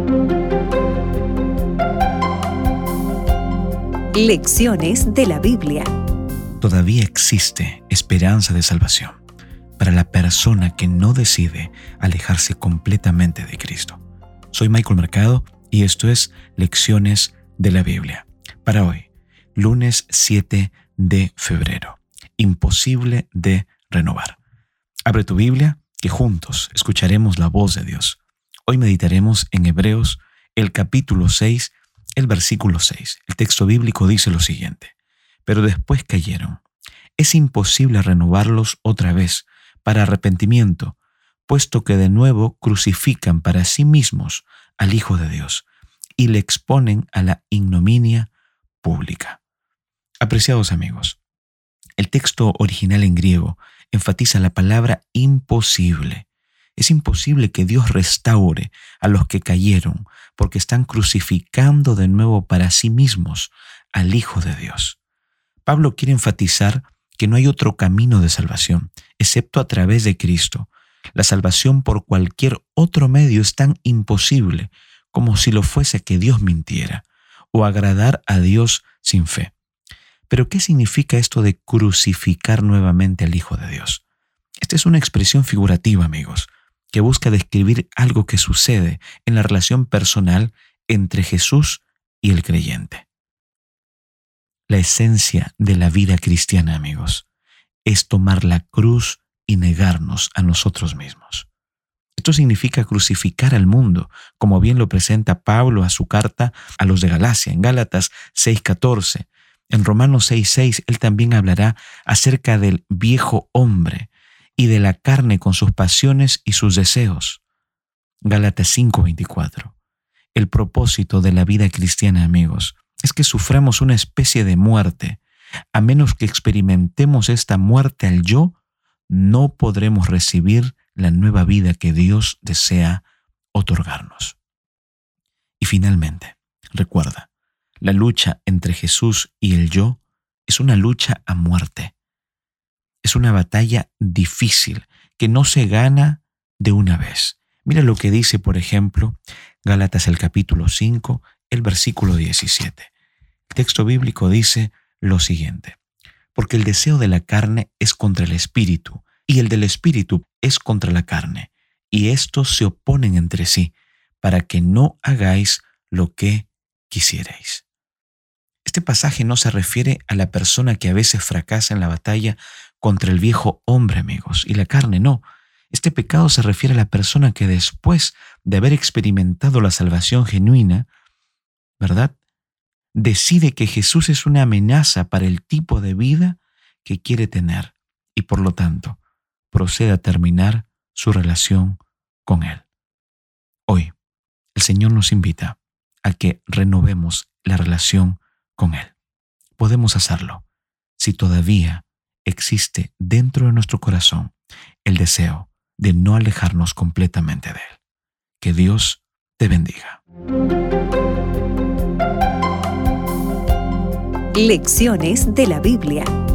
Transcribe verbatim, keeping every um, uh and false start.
Lecciones de la Biblia. Todavía existe esperanza de salvación para la persona que no decide alejarse completamente de Cristo. Soy Michael Mercado y esto es Lecciones de la Biblia. Para hoy, lunes siete de febrero. Imposible de renovar. Abre tu Biblia, que juntos escucharemos la voz de Dios. Hoy meditaremos en Hebreos, el capítulo seis, el versículo seis. El texto bíblico dice lo siguiente: pero después cayeron. Es imposible renovarlos otra vez para arrepentimiento, puesto que de nuevo crucifican para sí mismos al Hijo de Dios y le exponen a la ignominia pública. Apreciados amigos, el texto original en griego enfatiza la palabra imposible. Es imposible que Dios restaure a los que cayeron porque están crucificando de nuevo para sí mismos al Hijo de Dios. Pablo quiere enfatizar que no hay otro camino de salvación, excepto a través de Cristo. La salvación por cualquier otro medio es tan imposible como si lo fuese que Dios mintiera o agradar a Dios sin fe. Pero ¿qué significa esto de crucificar nuevamente al Hijo de Dios? Esta es una expresión figurativa, amigos, que busca describir algo que sucede en la relación personal entre Jesús y el creyente. La esencia de la vida cristiana, amigos, es tomar la cruz y negarnos a nosotros mismos. Esto significa crucificar al mundo, como bien lo presenta Pablo a su carta a los de Galacia, en Gálatas seis catorce. En Romanos seis seis, él también hablará acerca del viejo hombre y de la carne con sus pasiones y sus deseos. Gálatas cinco veinticuatro. El propósito de la vida cristiana, amigos, es que suframos una especie de muerte. A menos que experimentemos esta muerte al yo, no podremos recibir la nueva vida que Dios desea otorgarnos. Y finalmente, recuerda, la lucha entre Jesús y el yo es una lucha a muerte. Es una batalla difícil que no se gana de una vez. Mira lo que dice, por ejemplo, Gálatas el capítulo cinco, el versículo diecisiete. El texto bíblico dice lo siguiente: porque el deseo de la carne es contra el espíritu, y el del espíritu es contra la carne, y estos se oponen entre sí, para que no hagáis lo que quisierais. Este pasaje no se refiere a la persona que a veces fracasa en la batalla contra el viejo hombre, amigos, y la carne no. Este pecado se refiere a la persona que después de haber experimentado la salvación genuina, ¿verdad?, decide que Jesús es una amenaza para el tipo de vida que quiere tener y por lo tanto procede a terminar su relación con Él. Hoy, el Señor nos invita a que renovemos la relación con Él. Podemos hacerlo si todavía existe dentro de nuestro corazón el deseo de no alejarnos completamente de Él. Que Dios te bendiga. Lecciones de la Biblia.